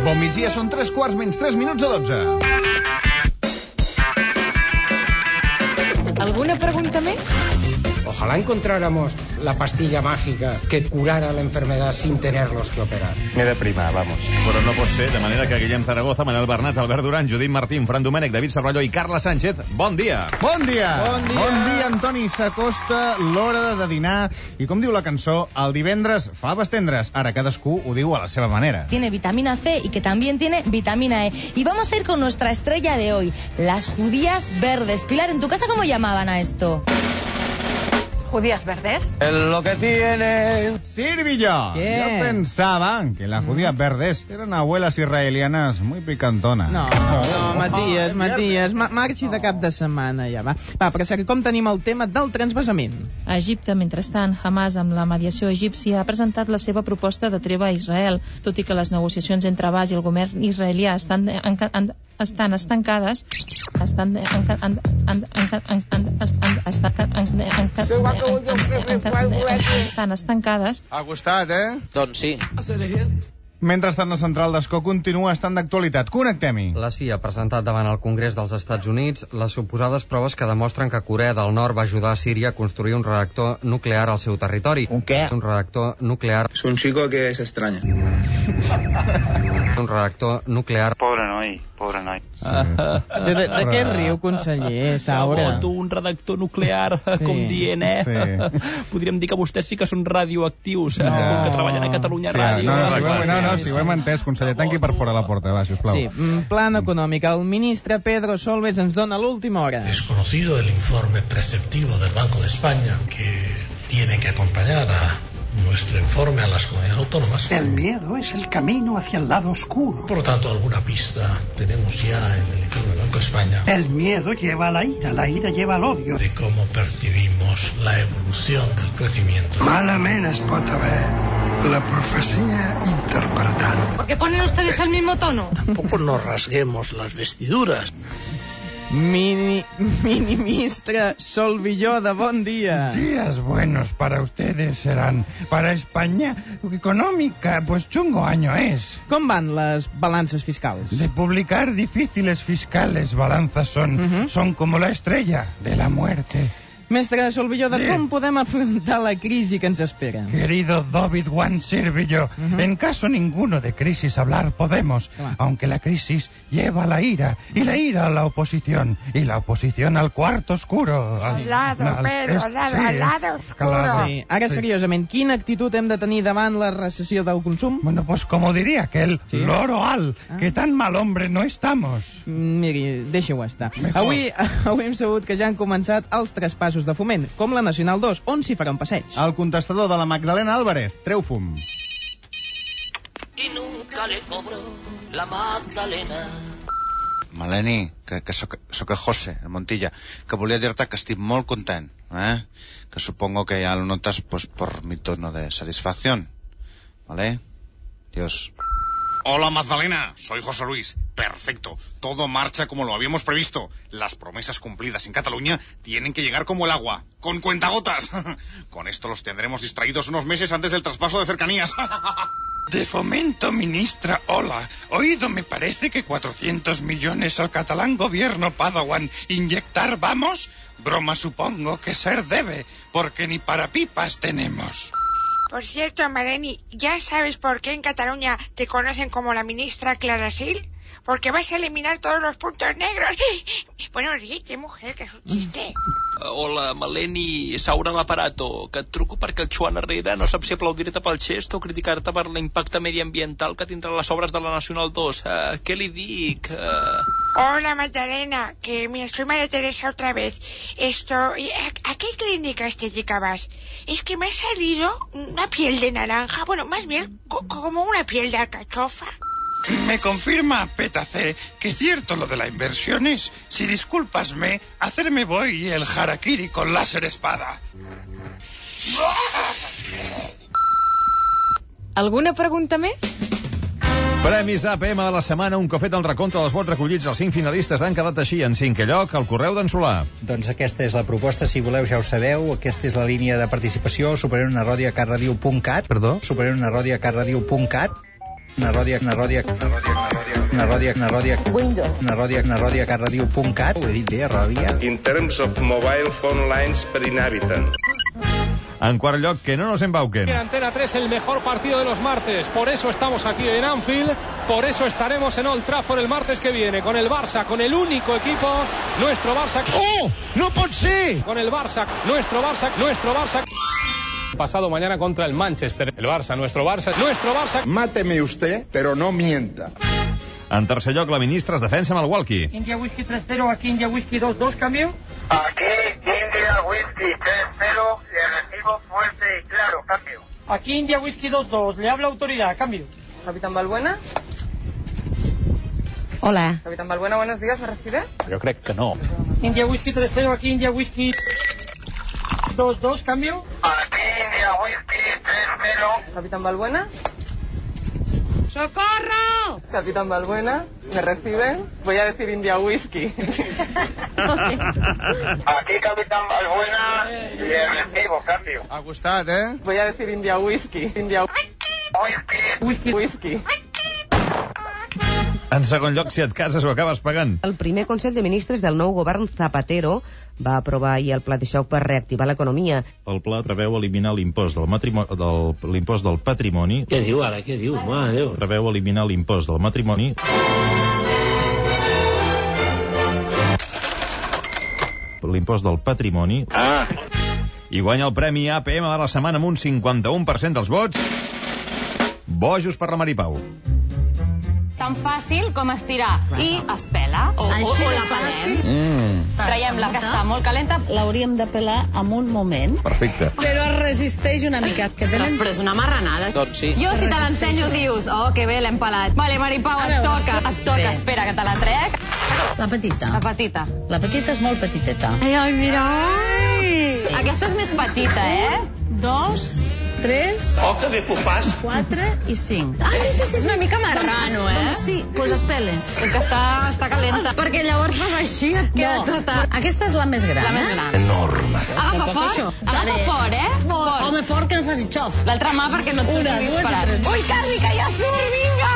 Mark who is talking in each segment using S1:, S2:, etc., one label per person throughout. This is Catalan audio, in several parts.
S1: Bon migdia, són 3 menys 3 minuts a 12.
S2: ¿Alguna pregunta més?
S3: Ojalá encontráramos la pastilla mágica que curara la enfermedad sin tenerlos que operar.
S4: Me deprima, vamos.
S5: Però no pot ser, de manera que Guillem Zaragoza, Manel Bernat, Albert Duran, Judit Martín, Fran Domènech, David Cervelló i Carla Sánchez, bon dia!
S1: Bon dia! Bon dia, Antoni. S'acosta l'hora de dinar i, com diu la cançó, el divendres faves tendres. Ara cadascú ho diu a la seva manera.
S2: Tiene vitamina C y que también tiene vitamina E. Y vamos a ir con nuestra estrella de hoy, las judías verdes. Pilar, ¿en tu casa cómo llamaban a esto?
S6: ¿Judías verdes?
S4: Lo que tiene...
S1: Sirvillo.
S3: ¿Qué?
S1: Yo pensaba que las judías verdes eran abuelas israelianas muy picantonas.
S7: No, Matías, marxi de cap de setmana ja, va. Va, per cert, com tenim el tema del transvasament?
S8: A Egipte, mentrestant, Hamas, amb la mediació egípcia, ha presentat la seva proposta de treva a Israel, tot i que les negociacions entre Abbas i el govern israelià estan estancades. Estan estancades.
S4: Ha gustat, eh?
S9: Doncs sí.
S1: Mentrestant, la central d'Escó continua estant d'actualitat. Connectem-hi.
S10: La CIA ha presentat davant el Congrés dels Estats Units les suposades proves que demostren que Corea del Nord va ajudar a Síria a construir un reactor nuclear al seu territori.
S4: Un què?
S10: Un reactor nuclear.
S11: Es un chico que se extraña.
S10: Un reactor nuclear.
S9: Pobre noi, pobre noi.
S7: De què riu, conseller Saura?
S12: Un redactor nuclear, com dient,
S1: Sí.
S12: Podríem dir que vostès sí que són radioactius, com que treballen a Catalunya Ràdio.
S1: Si ho hem entès, conseller, tanqui per fora la porta, va, sisplau.
S7: Sí, plan econòmic. El ministre Pedro Solbes ens dona l'última hora.
S13: Es conocido el informe preceptivo del Banco de España que tiene que acompañar a nuestro informe a las comunidades autónomas.
S14: El miedo es el camino hacia el lado oscuro.
S13: Por lo tanto, alguna pista tenemos ya en el informe del Banco de España.
S14: El miedo lleva a la ira lleva al odio.
S13: De cómo percibimos la evolución del crecimiento.
S14: Malament es pot haver la profecía interpretada.
S2: ¿Por qué ponen ustedes el mismo tono?
S13: Tampoco nos rasguemos las vestiduras.
S7: Ministre Solvilló, de bon dia.
S15: Días buenos para ustedes serán. Para España, económica, pues chungo año es.
S7: Com van les balances fiscals?
S15: De publicar difíciles fiscales balanzas son como la estrella de la muerte.
S7: Mestre Solvilló, de com podem afrontar la crisi que ens espera?
S15: Querido David Juan Sirvillo, en caso ninguno de crisis hablar podemos, aunque la crisis lleva a la ira, y la ira a la oposición, y la oposición al cuarto oscuro.
S6: Al lado oscuro.
S7: Sí. Ara, seriosament, quina actitud hem de tenir davant la recessió del consum?
S15: Bueno, pues como diría aquel, loro al, que tan mal hombre no estamos.
S7: Miri, deixa-ho estar. Avui hem sabut que ja han començat els traspassos de foment, com la Nacional 2, on s'hi farà un passeig.
S1: El contestador de la Magdalena Álvarez treu fum.
S16: I nunca le cobro la Magdalena.
S4: Maleni, que soc el José, el Montilla, que volia dir-te que estic molt content, que supongo que ya lo notas pues por mi tono de satisfacción, ¿vale? Dios.
S17: Hola Magdalena, soy José Luis. Perfecto, todo marcha como lo habíamos previsto. Las promesas cumplidas en Cataluña tienen que llegar como el agua, con cuentagotas. Con esto los tendremos distraídos unos meses antes del traspaso de cercanías.
S15: De fomento, ministra, hola. Oído, me parece que 400 millones al catalán gobierno Padawan. ¿Inyectar vamos? Broma supongo que ser debe, porque ni para pipas tenemos.
S6: Por cierto, Maleni, ¿ya sabes por qué en Cataluña te conocen como la ministra Clara Sil? Porque vas a eliminar todos los puntos negros. Bueno, ríete, mujer, que és un xiste.
S12: Hola, Maleni, Saura l'aparato, que et truco perquè el Joan Herrera no sap si aplaudir-te pel xest o criticar-te per l'impacte mediambiental que tindran les obres de la Nacional 2. Què li dic?
S6: Hola, Magdalena, que mira, soy María Teresa otra vez. ¿A qué clínica estética vas? Es que me ha salido una piel de naranja, bueno, más bien como una piel de alcachofa.
S15: Me confirma, Petacé, que cierto lo de la inversión es, si disculpasme, hacerme voy el harakiri con láser espada.
S2: ¿Alguna pregunta més?
S5: Premis APM de la setmana, un cop fet el recompte dels vots recollits. Els 5 finalistes han quedat així en 5è lloc. El correu d'en Solà.
S18: Doncs aquesta és la proposta, si voleu ja ho sabeu. Aquesta és la línia de participació, superenunaròdia@catradio.cat.
S10: Perdó?
S18: Superenunaròdia@catradio.cat. Carradio.cat, ho he dit bé, Ròdia.
S9: In terms of mobile phone lines per inhabitant.
S5: En quart lloc, que no nos embauquen.
S11: En Antena 3 el mejor partido de los martes. Por eso estamos aquí en Anfield. Por eso estaremos en Old Trafford el martes que viene. Con el Barça, con el único equipo. Nuestro Barça.
S1: ¡Oh! ¡No pot ser!
S11: Con el Barça. Nuestro Barça. Nuestro Barça. Pasado mañana contra el Manchester. El Barça. Nuestro Barça. Nuestro Barça.
S14: Máteme usted, pero no mienta.
S5: En tercer lloc, la ministra es defensa amb el walkie.
S19: India Whisky 3-0, aquí India Whisky 2-2, cambio.
S20: Aquí India Whisky 3-0, le recibo fuerte y claro, cambio.
S19: Aquí India Whisky 2-2, le habla autoridad, cambio.
S21: Capitán Balbuena.
S22: Hola.
S21: Capitán Balbuena, buenos días, ¿me recibe?
S11: Yo creo que no.
S19: India Whisky 3-0, aquí India Whisky 2-2, cambio.
S20: Aquí India Whisky 3-0.
S21: Capitán Balbuena.
S22: ¡Socorro!
S21: Capitán Balbuena, ¿me reciben? Voy a decir India Whisky.
S20: Aquí Capitán Balbuena, le recibo, cambio.
S1: Ha gustat, eh?
S21: Voy a decir India Whisky. India
S20: Whisky.
S21: Whisky.
S5: En segon lloc, si et cases ho acabes pagant.
S22: El primer Consell de Ministres del nou govern Zapatero va aprovar ahir el pla de xoc per reactivar l'economia.
S23: El pla preveu eliminar l'impost l'impost del patrimoni.
S24: Què diu ara? Què diu? Mare Déu.
S23: Preveu eliminar l'impost del matrimoni. L'impost del patrimoni.
S5: I guanya el premi APM de la setmana amb un 51% dels vots. Bojos per la Maripau.
S25: Tan fàcil com estirar i es pela o la pelem. Traiem-la, que està molt calenta.
S22: L'hauríem de pelar en un moment.
S5: Perfecte.
S22: Però es resisteix una mica. Que tenen...
S25: Però és una marranada.
S5: Doncs sí.
S25: Jo, si te l'ensenyo, dius, oh, que bé, l'hem pelat. Vale, Maripau, et toca. Espera, que te la trec.
S22: La petita.
S25: La petita.
S22: La petita és molt petiteta.
S25: Ai, mira. Aquesta és més petita,
S22: 2, 3...
S24: Oh, que bé que ho fas.
S22: 4 i 5.
S25: Ah, sí. És una mica marrano,
S22: Doncs sí, doncs es pele.
S25: És que està calenta. Perquè llavors fas així, et queda tota...
S22: Aquesta és la més gran,
S25: La més gran.
S24: Enorme.
S25: Agafa fort, Fort.
S22: Home, fort, que no faci xof.
S25: L'altra mà perquè no et surti disparat. Ui, Carri, que ja surt, vinga!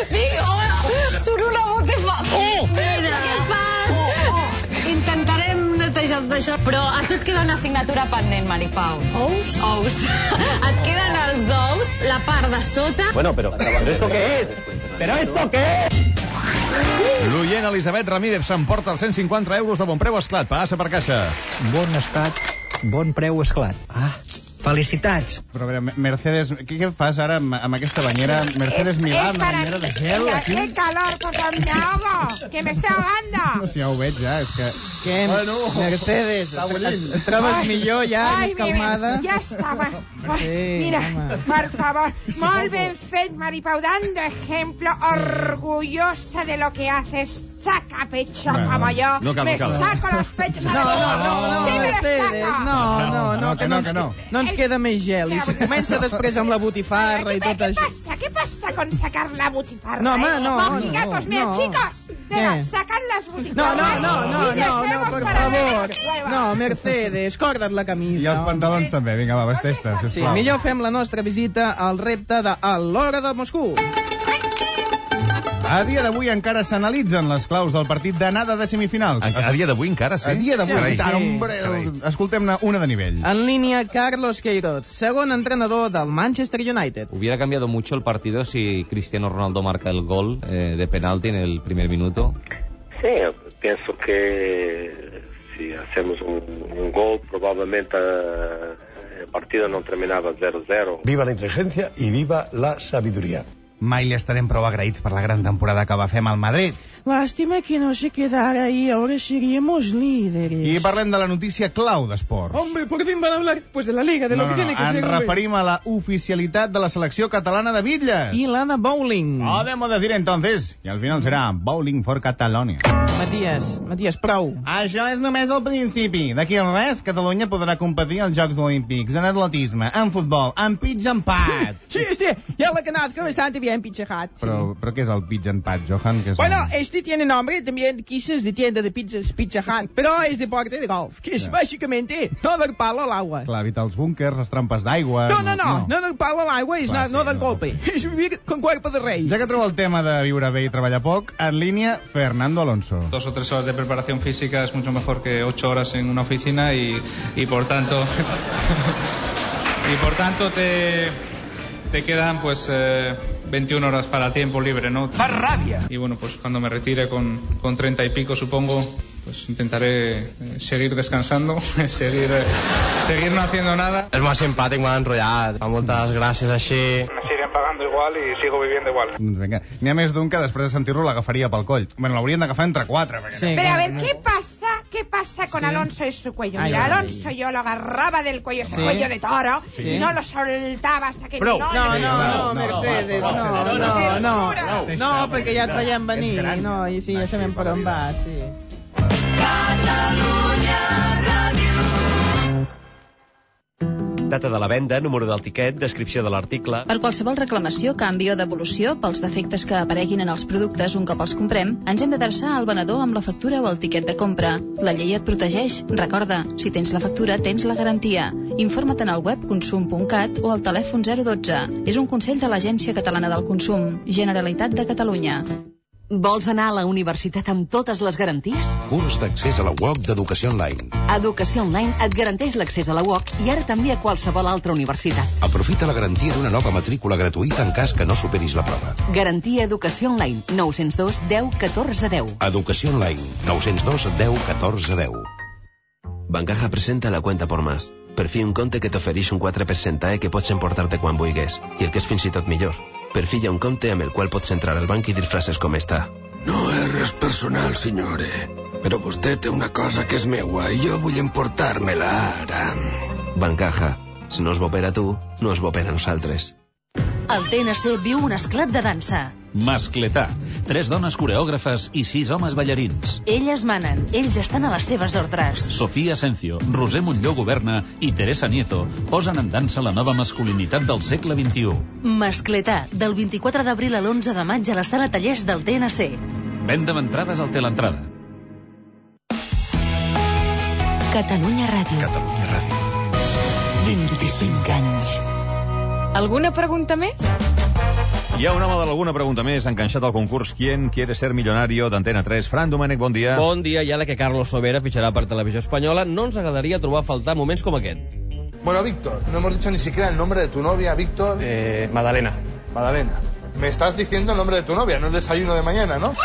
S25: Surt una botifa. Mira, què fas?
S22: Intentarem netejar tot això.
S25: Però a tu et queda una assignatura pendent, Maripau.
S22: Ous?
S25: Et queden els ous, la part de sota...
S24: Bueno, pero ¿esto qué es? ¿Pero esto qué es?
S5: L'oient Elisabet Ramírez s'emporta els 150 euros de bon preu Esclat. Passa per caixa.
S18: Bon estat, bon preu Esclat. Felicitats.
S1: Però a veure, Mercedes, què fas ara amb aquesta banyera? Mercedes Milà, una banyera de gel, aquí?
S6: ¡Qué calor, porque me ahogo! ¡Que me estoy ahogando!
S1: No, si ja ho veig, ja, és que...
S7: Què, Mercedes, et trobes millor ja, més calmada?
S6: Ya estaba.
S7: Sí,
S6: Mira,
S7: home.
S6: por favor, molt ben fet, Maripau, dando ejemplo, orgullosa de lo que haces. Saca pecho como yo.
S5: No cal,
S6: me
S5: no cal.
S6: saco los pechos.
S7: No,
S6: Sí, me los
S7: Mercedes,
S6: saco.
S7: no ens queda més gel. I si comença després amb la botifarra i tot això.
S6: ¿Qué pasa con sacar la butifarra?
S7: No, home, no,
S6: Venga, pues mira,
S7: no.
S6: chicos, venga,
S7: ¿Qué?
S6: sacan las butifarras.
S7: No, por favor. No, Mercedes, corda't la camisa.
S1: I els pantalons també, vinga, va, vesteix-te,
S7: Sí,
S1: sisplau.
S7: millor fem la nostra visita al repte de A l'Hora de Moscou.
S1: A dia d'avui encara s'analitzen les claus del partit d'anada de semifinals.
S5: A dia d'avui encara, sí?
S1: A dia d'avui,
S7: Sí.
S1: hombre, escoltem-ne una de nivell.
S7: En línia, Carlos Queiroz, segon entrenador del Manchester United.
S26: ¿Hubiera cambiado mucho el partido si Cristiano Ronaldo marca el gol de penalti en el primer minuto?
S9: Sí, pienso que si hacemos un gol, probablemente el partido no terminaba 0-0.
S14: Viva la inteligencia y viva la sabiduría.
S1: Mai li estarem prou agraïts per la gran temporada que va fer amb el Madrid.
S7: Lástima que no se quedara ahí, ahora seríamos líderes.
S1: I parlem de la notícia clau d'esport.
S7: Hombre, por fin van a hablar pues de la Liga, de lo que tiene que ser.
S1: Ens referim a la oficialitat de la selecció catalana de bitlles.
S7: I la de bowling.
S1: Podemos decir entonces, i al final serà Bowling for Catalonia.
S7: Matías, prou.
S1: Això és només el principi. D'aquí a res, Catalunya podrà competir als Jocs Olímpics, en atletisme, en futbol, en pitch and pat.
S7: Sí, hòstia, ja l'ha canat, que bastante también Pizza Hut.
S1: Però què és el Pizza and Pat, Johan? Que és
S7: Bueno, este tiene nombre también quizás de tienda de pizzas Pizza Hut, pero es deporte de golf, que es básicamente no dar palo al agua.
S1: Clar, evitar els búnkers, les trampes d'aigua...
S7: No dar palo al agua es no dar golpe. Es vivir con cuerpo de rey.
S1: Ja que trobo el tema de viure bé i treballar poc, en línia, Fernando Alonso.
S3: 2 o 3 horas de preparación física es mucho mejor que 8 horas en una oficina y por tanto te quedan pues 21 horas para tiempo libre, ¿no? ¡Más rabia! Y bueno, pues cuando me retire con 30 y pico, supongo, pues intentaré seguir descansando, seguir no haciendo nada.
S4: És molt simpàtic, m'ha enrotllat, moltes gràcies així.
S3: Me siguen pagando igual y sigo viviendo igual.
S1: Doncs vinga, n'hi ha més d'un que després de sentir-lo l'agafaria pel coll. Bueno, l'haurien d'agafar entre 4.
S6: Sí. Pero a ver, ¿qué pasa con Alonso y su cuello? Mira, Alonso yo lo agarraba del cuello, ese cuello de toro, y no lo soltava hasta que
S7: No, Mercedes, no, perquè ja et veiem venir. No, i sí, ja sabem per on va, sí.
S8: Data de la venda, número del tiquet, descripció de l'article...
S13: Per qualsevol reclamació, canvi o devolució pels defectes que apareguin en els productes un cop els comprem, ens hem d'adreçar al venedor amb la factura o el tiquet de compra. La llei et protegeix. Recorda, si tens la factura, tens la garantia. Informa't en el web consum.cat o al telèfon 012. És un consell de l'Agència Catalana del Consum. Generalitat de Catalunya.
S16: Vols anar a la universitat amb totes les garanties?
S17: Curs d'accés a la UOC d'Educació Online.
S16: Educació Online et garanteix l'accés a la UOC i ara també a qualsevol altra universitat.
S17: Aprofita la garantia d'una nova matrícula gratuïta en cas que no superis la prova.
S16: Garantia Educació Online. 902 10 14 10.
S17: Educació Online. 902 10 14 10.
S27: Bancaja presenta la cuenta por más. Per fi un compte que t'ofereix un 4% que pots emportar-te quan vulguis. I el que és fins i tot millor. Per fi hi ha un compte amb el qual pots entrar al banc i dir frases com esta.
S14: No és res personal, senyore. Però vostè té una cosa que és meua i jo vull emportar-me-la ara.
S27: Bancaja. Si no és bo per a tu, no és bo per a nosaltres.
S16: El TNC viu un esclat de dansa.
S28: Mascletà. 3 dones coreògrafes i 6 homes ballarins.
S16: Elles manen, ells estan a les seves ordres.
S28: Sofía Asencio, Roser Montlló Governa i Teresa Nieto posen en dansa la nova masculinitat del segle XXI.
S16: Mascletà, del 24 d'abril a l'11 de maig a la sala Tallers del TNC.
S28: Venda d'entrades al Telentrada.
S16: Catalunya Ràdio.
S17: Catalunya Ràdio.
S16: 25 anys.
S2: Alguna pregunta més?
S5: Hi ha un home de l'Alguna Pregunta Més enganxat al concurs ¿Quién quiere ser millonario d'Antena 3? Fran Domènech, bon dia.
S29: Bon dia, i ara que Carlos Sobera fitxarà per Televisió Espanyola, no ens agradaria trobar a faltar moments com aquest.
S30: Bueno, Víctor, no hemos dicho ni siquiera el nombre de tu novia, Víctor.
S29: Madalena.
S30: Madalena. Me estás diciendo el nombre de tu novia, no el desayuno de mañana, ¿no?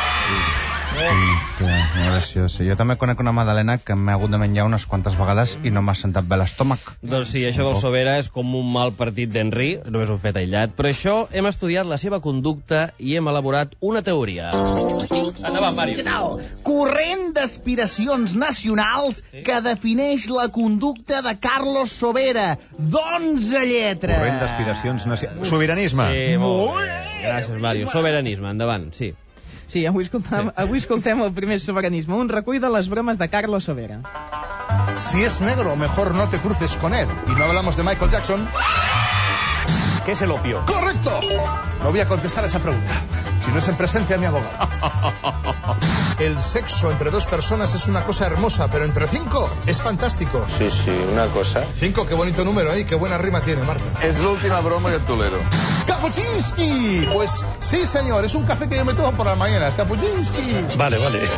S1: Sí, gràcies. Jo també conec una Madalena que m'ha hagut de menjar unes quantes vegades i no m'ha sentat bé l'estómac.
S29: Doncs sí, això del Sobera és com un mal partit d'Henry, només un fet aïllat. Per això hem estudiat la seva conducta i hem elaborat una teoria. Endavant, Mario.
S31: Corrent d'aspiracions nacionals que defineix la conducta de Carlos Sobera. D'11 lletres.
S5: Corrent d'aspiracions nacionals. Sobiranisme.
S29: Sí, molt bé. Gràcies, Mario. Soberanisme, endavant, sí.
S7: Sí, avui escoltem el primer soberanisme, un recull de les bromes de Carlos Sobera.
S30: Si es negro, mejor no te cruces con él. Y no hablamos de Michael Jackson.
S29: ¿Qué es el opio?
S30: ¡Correcto! No voy a contestar esa pregunta. Si no es en presencia de mi abogado. El sexo entre 2 personas es una cosa hermosa, pero entre 5 es fantástico.
S32: Sí, una cosa.
S30: 5, qué bonito número, ¿eh? Qué buena rima tiene, Marta.
S32: Es la última broma que tolero.
S30: ¡Kapuczynski! Pues sí, señor, es un café que yo me tomo por las mañanas. ¡Kapuczynski!
S32: Vale.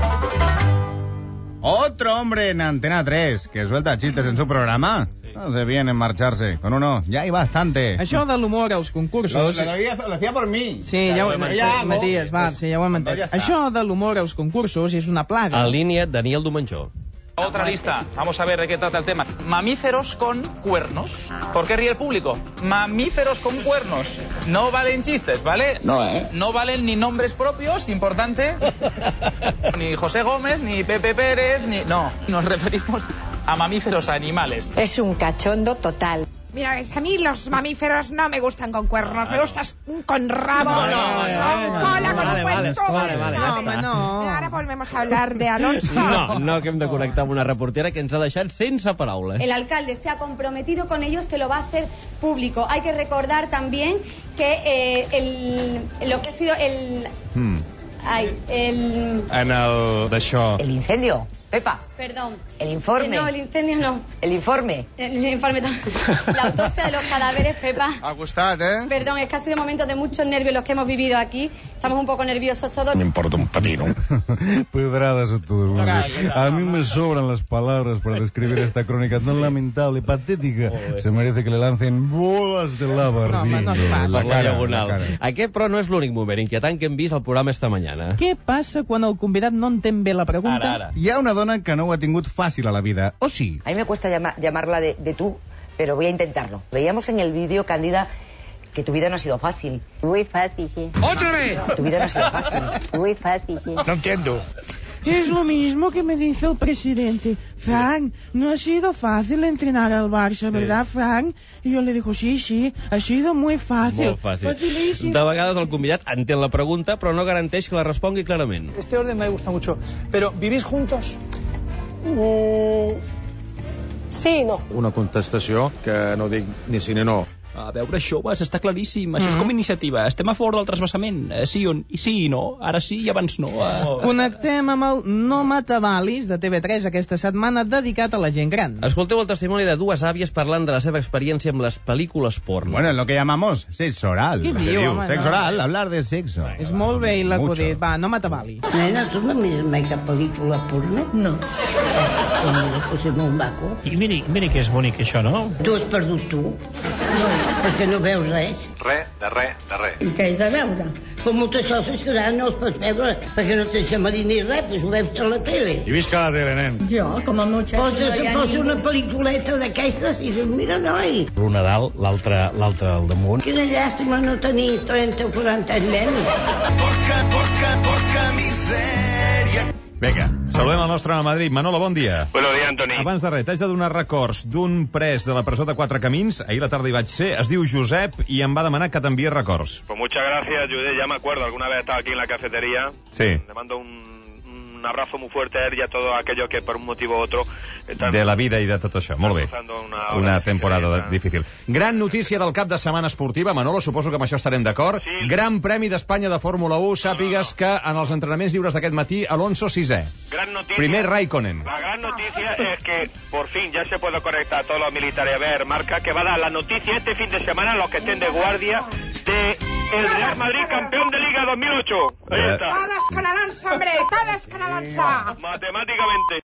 S1: Otro hombre en Antena 3 que suelta chistes en su programa. No se viene en marcharse. Con uno ya hay bastante.
S7: Això de l'humor als concursos...
S1: Lo hacía por mí.
S7: Sí, ja ho Matías, va, sí, ja ho hem entès. Això de l'humor als concursos és una plaga.
S29: En línia, Daniel Domenjó.
S33: Otra lista. Vamos a ver de qué trata el tema. Mamíferos con cuernos. ¿Por qué ríe el público? Mamíferos con cuernos. No valen chistes, ¿vale?
S32: No, ¿eh?
S33: No valen ni nombres propios, importante. Ni José Gómez, ni Pepe Pérez, ni... No, nos referimos a mamíferos, a animales.
S34: Es un cachondo total.
S6: Mira, a mí los mamíferos no me gustan con cuernos, me gustan con rabo, con cola, con cuenco. Ahora volvemos a hablar de Alonso.
S29: No, que hem de connectar amb una reportera que ens ha deixat sense paraules.
S10: El alcalde se ha comprometido con ellos que lo va a hacer público. Hay que recordar también que lo que ha sido el
S11: incendio, Pepa.
S10: Perdón.
S11: El informe.
S10: No, el incendio no.
S11: El informe.
S10: El informe también. La autopsia de los cadáveres, Pepa.
S30: Ha gustat,
S10: Perdón, es que ha sido momentos de muchos nervios los que hemos vivido aquí. Estamos un poco nerviosos todos.
S30: Me importa un pepino.
S1: Pedradas a todos. A mí me sobran las palabras para describir esta crónica tan lamentable y patética. Se merece que le lancen bolas de lava ardiendo.
S29: La cara. Aquest, però, no és l'únic moment inquietant que hem vist al programa esta mañana.
S7: Què passa quan el convidat no entén bé la pregunta?
S29: Ara.
S1: Hi ha una dona que no ho ha tingut fàcil a la vida, o sí?
S11: A mí me cuesta llamarla de tú, pero voy a intentarlo. Veíamos en el vídeo, Cándida, que tu vida no ha sido fácil.
S6: Muy fácil, sí.
S11: ¡Otra vez! Tu vida no ha sido fácil.
S6: Muy fácil, sí.
S30: No entiendo.
S7: Es lo mismo que me dice el presidente. Frank, no ha sido fácil entrenar al Barça, ¿verdad, Frank? Y yo le digo, sí, ha sido muy fácil.
S29: Molt fàcil.
S7: Facilíssim.
S29: De vegades el convidat entén la pregunta, però no garanteix que la respongui clarament.
S12: Este orden me gusta mucho. Pero, ¿vivís juntos?
S6: Sí, no.
S32: Una contestació que no dic ni sí ni no.
S33: A veure, joves, està claríssim. Això és com iniciativa. Estem a favor del transvasament. Sí i no. Ara sí i abans no.
S7: Connectem amb el No Matabalis de TV3 aquesta setmana dedicat a la gent gran.
S29: Escolteu el testimoni de dues àvies parlant de la seva experiència amb les pel·lícules porno.
S1: Bueno, lo que llamamos sexo oral.
S7: Què diu, home?
S1: Sexo oral, hablar de sexo.
S7: És molt bé l'acudit. Va, No Matabali.
S6: Nena, ¿tú no miras mai cap pel·lícula porno? No. Pues és molt maco.
S33: I miri que és bonic, això, no?
S6: Tu has perdut tu. Perquè no veus res.
S32: De res.
S6: I què has de veure? Com moltes coses que ara no els pots veure perquè no tens marí ni res, doncs ho veus a la tele.
S30: I visca la tele, nen.
S6: Jo, com el meu xef. Posa una pel·lículeta d'aquestes i dius, mira, noi.
S30: Una dalt, l'altra al damunt.
S6: Quina llàstima no tenir 30 o 40 anys menys.
S30: Porca misèria.
S5: Vinga, saludem el nostre a Madrid. Manolo, bon dia.
S9: Buenos días, Antoni.
S5: Abans de res, t'haig de donar records d'un pres de la presó de Quatre Camins. Ahir a la tarda hi vaig ser, es diu Josep, i em va demanar que t'enviï records.
S9: Pues muchas gracias, Judé, ya me acuerdo, alguna vez estaba aquí en la cafetería.
S5: Sí.
S9: Le mando un abrazo muy fuerte a él y a todos aquellos que por un motivo u otro están...
S5: De la vida i de tot això, molt bé. Una temporada difícil. Gran notícia del cap de setmana esportiva, Manolo, suposo que amb això estarem d'acord. Sí. Gran Premi d'Espanya de Fórmula 1, sàpigues que en els entrenaments lliures d'aquest matí, Alonso 6è.
S9: Gran noticia.
S5: Primer Raikkonen.
S9: La gran noticia es que por fin ya se puede conectar a todos los militares a ver marca que va a dar la noticia este fin de semana a los que estén de guardia de el Real Madrid campeón de Liga 2008. Ahí está.
S6: Todos con Alonso, hombre, todos con Alonso.
S9: Matemáticamente.